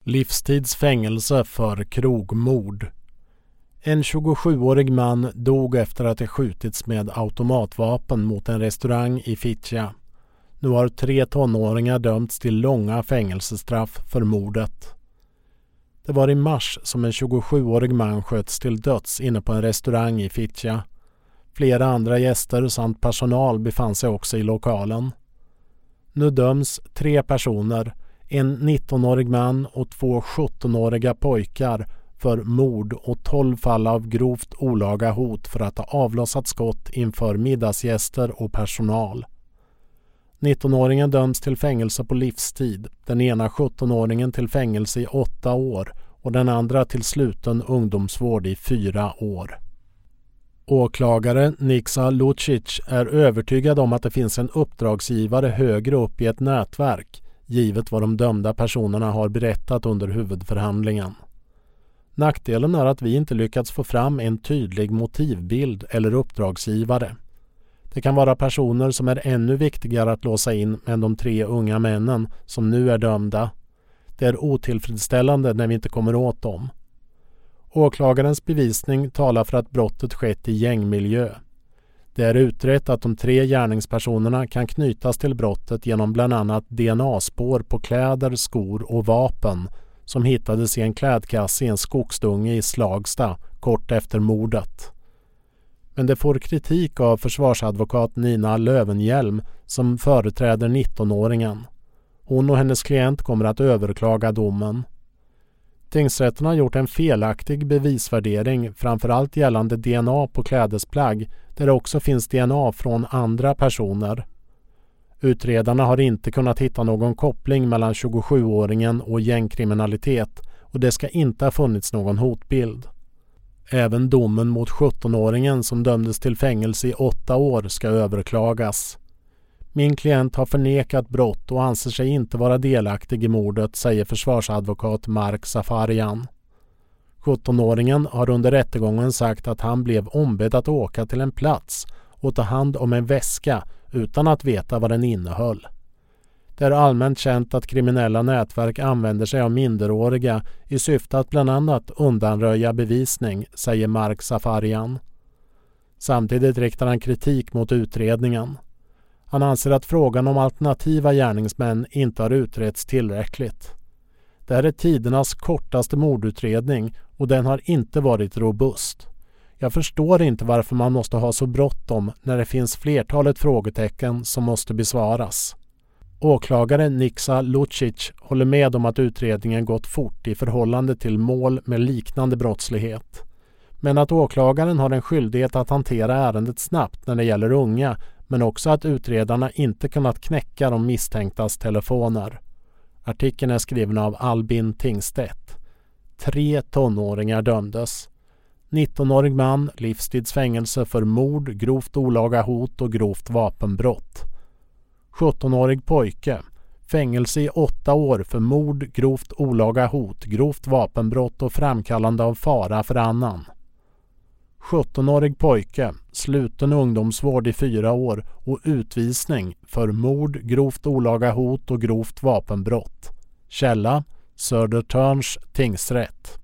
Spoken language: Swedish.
Livstidsfängelse för krogmord. En 27-årig man dog efter att det skjutits med automatvapen mot en restaurang i Fittja. Nu har 3 tonåringar dömts till långa fängelsestraff för mordet. Det var i mars som en 27-årig man sköts till döds inne på en restaurang i Fittja. Flera andra gäster samt personal befann sig också i lokalen. Nu döms 3 personer, en 19-årig man och 2 17-åriga pojkar för mord och 12 fall av grovt olaga hot för att ha avlossat skott inför middagsgäster och personal. 19-åringen döms till fängelse på livstid, den ena 17-åringen till fängelse i 8 år och den andra till sluten ungdomsvård i 4 år. Åklagare Niksa Lucic är övertygad om att det finns en uppdragsgivare högre upp i ett nätverk, givet vad de dömda personerna har berättat under huvudförhandlingen. Nackdelen är att vi inte lyckats få fram en tydlig motivbild eller uppdragsgivare. Det kan vara personer som är ännu viktigare att låsa in än de 3 unga männen som nu är dömda. Det är otillfredsställande när vi inte kommer åt dem. Åklagarens bevisning talar för att brottet skett i gängmiljö. Det är utrett att de 3 gärningspersonerna kan knytas till brottet genom bland annat DNA-spår på kläder, skor och vapen som hittades i en klädkasse i en skogsdunge i Slagsta kort efter mordet. Men det får kritik av försvarsadvokat Nina Lövenhjelm som företräder 19-åringen. Hon och hennes klient kommer att överklaga domen. Tingsrätten har gjort en felaktig bevisvärdering, framförallt gällande DNA på klädesplagg, där det också finns DNA från andra personer. Utredarna har inte kunnat hitta någon koppling mellan 27-åringen och gängkriminalitet och det ska inte ha funnits någon hotbild. Även domen mot 17-åringen som dömdes till fängelse i 8 år ska överklagas. Min klient har förnekat brott och anser sig inte vara delaktig i mordet, säger försvarsadvokat Mark Safarian. 17-åringen har under rättegången sagt att han blev ombedd att åka till en plats och ta hand om en väska utan att veta vad den innehöll. Det är allmänt känt att kriminella nätverk använder sig av minderåriga i syfte att bland annat undanröja bevisning, säger Mark Safarian. Samtidigt riktar han kritik mot utredningen. Han anser att frågan om alternativa gärningsmän inte har utretts tillräckligt. Det här är tidernas kortaste mordutredning och den har inte varit robust. Jag förstår inte varför man måste ha så bråttom när det finns flertalet frågetecken som måste besvaras. Åklagaren Niksa Lucic håller med om att utredningen gått fort i förhållande till mål med liknande brottslighet. Men att åklagaren har en skyldighet att hantera ärendet snabbt när det gäller unga, men också att utredarna inte kunnat knäcka de misstänktas telefoner. Artikeln är skriven av Albin Tingstedt. 3 tonåringar dömdes. 19-årig man, livstidsfängelse för mord, grovt olaga hot och grovt vapenbrott. 17-årig pojke, fängelse i 8 år för mord, grovt olaga hot, grovt vapenbrott och framkallande av fara för annan. 17-årig pojke, sluten ungdomsvård i 4 år och utvisning för mord, grovt olaga hot och grovt vapenbrott. Källa: Södertörns tingsrätt.